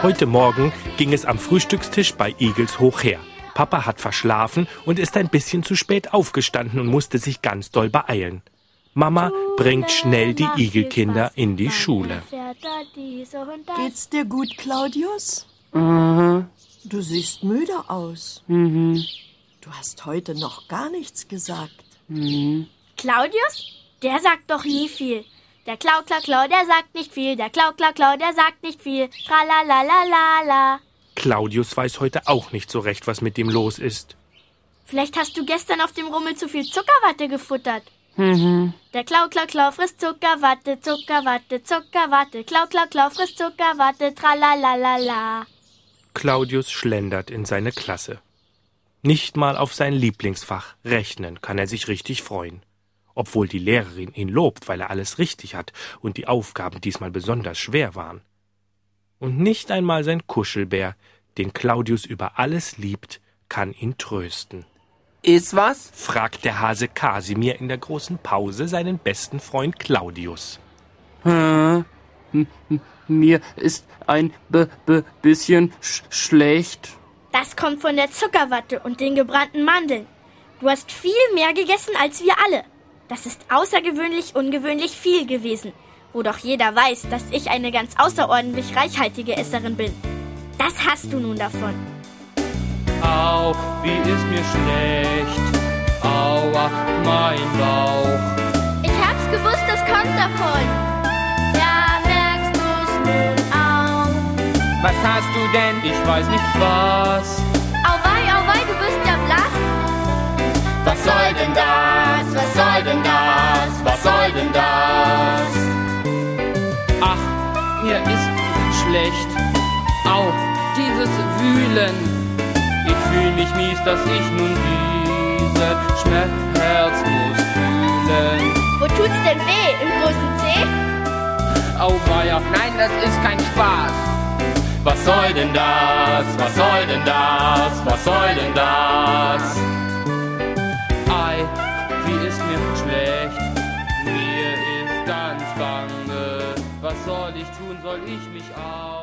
Heute Morgen ging es am Frühstückstisch bei Igels hoch her. Papa hat verschlafen und ist ein bisschen zu spät aufgestanden und musste sich ganz doll beeilen. Mama bringt schnell die Igelkinder in die Schule. Geht's dir gut, Claudius? Mhm. Du siehst müde aus. Mhm. Du hast heute noch gar nichts gesagt. Mhm. Claudius? Der sagt doch nie viel. Der Klau, Klau, Klau, der sagt nicht viel. Der Klau, Klau, Klau, der sagt nicht viel. Tralalalala. Claudius weiß heute auch nicht so recht, was mit ihm los ist. Vielleicht hast du gestern auf dem Rummel zu viel Zuckerwatte gefuttert. Mhm. Der Klau, Klau, Klau frisst Zuckerwatte, Zuckerwatte, Zuckerwatte. Klau, Klau, Klau frisst Zuckerwatte, tralalalala. Claudius schlendert in seine Klasse. Nicht mal auf sein Lieblingsfach Rechnen kann er sich richtig freuen. Obwohl die Lehrerin ihn lobt, weil er alles richtig hat und die Aufgaben diesmal besonders schwer waren. Und nicht einmal sein Kuschelbär, den Claudius über alles liebt, kann ihn trösten. Ist was? Fragt der Hase Kasimir in der großen Pause seinen besten Freund Claudius. Mir ist ein bisschen schlecht. Das kommt von der Zuckerwatte und den gebrannten Mandeln. Du hast viel mehr gegessen als wir alle. Das ist außergewöhnlich ungewöhnlich viel gewesen, wo doch jeder weiß, dass ich eine ganz außerordentlich reichhaltige Esserin bin. Das hast du nun davon. Au, wie ist mir schlecht. Aua, mein Bauch. Ich hab's gewusst, das kommt davon. Ja, merkst du's nun auch. Was hast du denn? Ich weiß nicht was. Auweih, du wirst ja blass. Was soll denn das? Was soll denn das? Was soll denn das? Ach, mir ist schlecht. Au, dieses Wühlen. Ich fühl mich mies, dass ich nun diesen Schmerz muss fühlen. Wo tut's denn weh? Im großen Zeh? Auweia, nein, das ist kein Spaß. Was soll denn das? Was soll denn das? Was soll denn das? Ei, wie ist mir schlecht, mir ist ganz bange. Was soll ich tun, soll ich mich